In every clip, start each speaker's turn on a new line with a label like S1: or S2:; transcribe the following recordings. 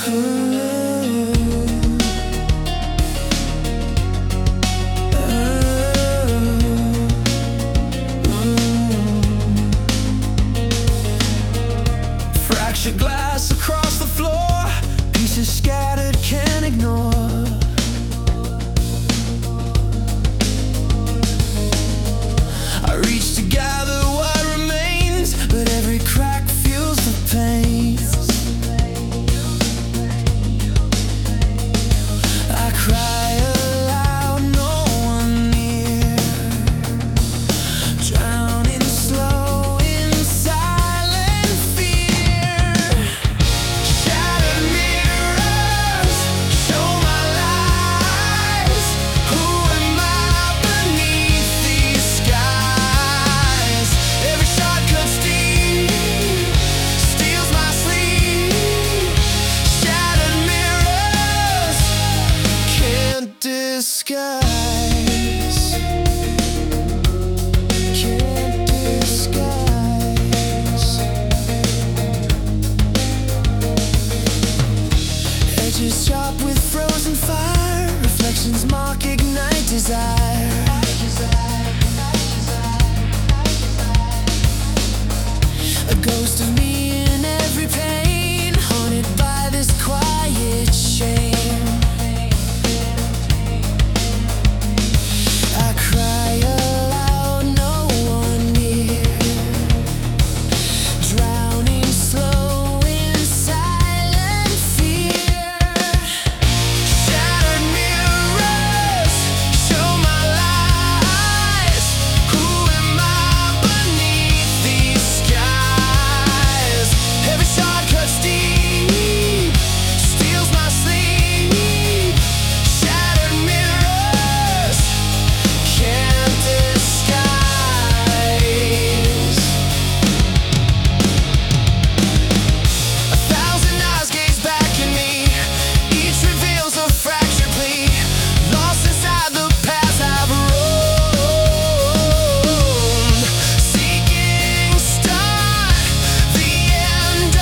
S1: Fractured glass across the floor, pieces scattered, can't ignore. I reach to gather what remains, but every crack feels the pain. I cry aloud, no one near, drowning slow in silent fear. Shattered mirrors show my lies. Who am I beneath these skies? Every shot cuts deep, steals my sleep. Shattered mirrors can't disguise. Can't disguise. Edges sharp with frozen fire, reflections mock, ignite desire. A ghost of me in every pain, haunted by this quiet shame. I cry aloud, no one near, drowning slow in silent fear. Shattered mirrors show my lies. Who am I beneath these skies? Every shot cuts deep, steals my sleep. Shattered mirrors can't disguise. 1,000 eyes gaze back at me, each reveals a fractured plea. Lost inside the paths I've roamed, seeking start, the end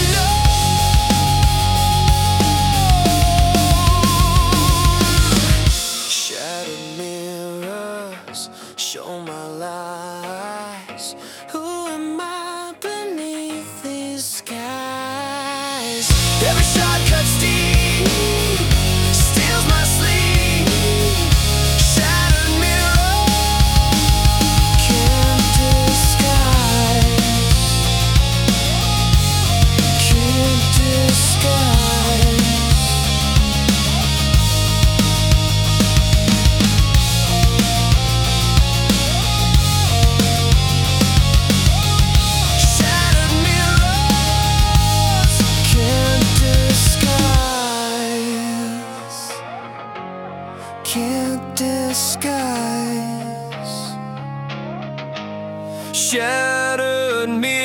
S1: unknown. Shattered mirrors show my lies. Who am I beneath these skies? Every shot cuts deep, steals my sleep. Shattered mirrors can't disguise. Can't disguise. Shattered mirrors can't disguise. Can't disguise. Shattered mirrors.